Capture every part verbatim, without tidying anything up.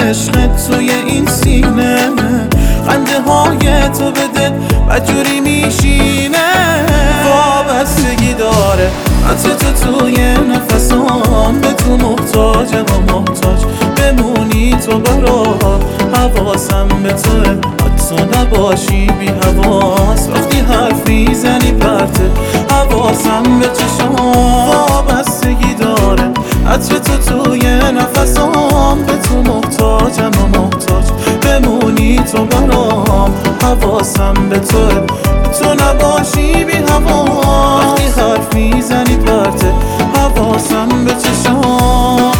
عشقت توی این سینه، خنده های تو به دل بدجوری میشینه. وابستگی داره عطر تو توی نفسام، به تو محتاجم و محتاج بمونی تو برام. حواسم به توه، تو نباشی بی حواس، وقتی حرف میزنی پرته حواسم به چشام. وابستگی داره عطر تو توی نفسام، به تو محتاجم و محتاج بمونی تو برام. حواسم به توه، تو نباشی بی حواس، وقتی حرف میزنی پرته حواسم به چشام.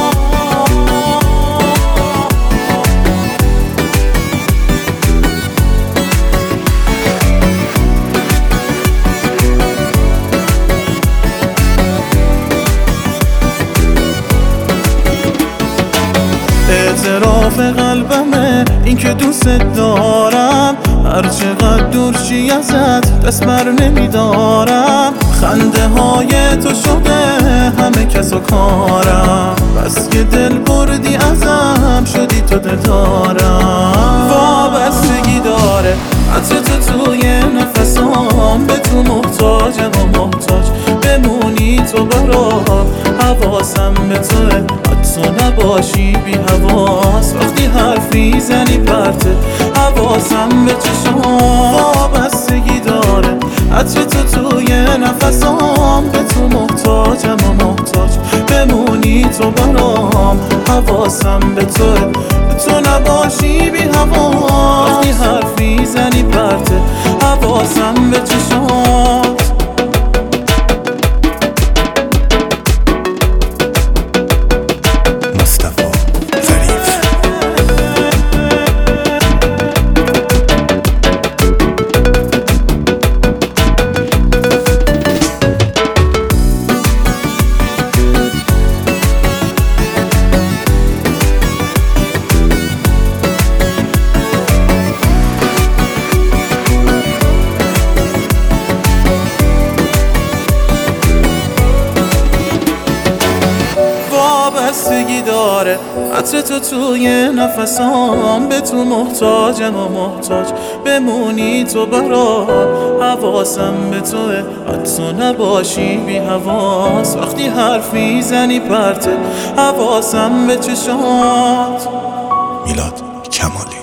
اعتراف قلبمه این که دوست دارم، هر چقدر دور شی ازت دست بر نمیدارم. خنده های تو شده همه کس و کارم، بس که دل بردی ازم شدی تو دلدارم. وابستگی داره عطر تو توی نفسام، به تو محتاجم و محتاج بمونی تو برام. حواسم به توه، تو نباشی بی حواس، وقتی حرف میزنی پرته حواسم به چشام. وابستگی داره عطر تو توی نفسام، به تو محتاجم و محتاج بمونی تو برام. حواسم به توه، تو نباشی بی حواس، وقتی حرف میزنی پرته حواسم به چشام. وابستگی داره عطر تو توی نفسام، به تو محتاجم و محتاج بمونی تو برام. حواسم به توه، تو نباشی بی حواس، وقتی حرف میزنی پرته حواسم به چشات. میلاد کمالی.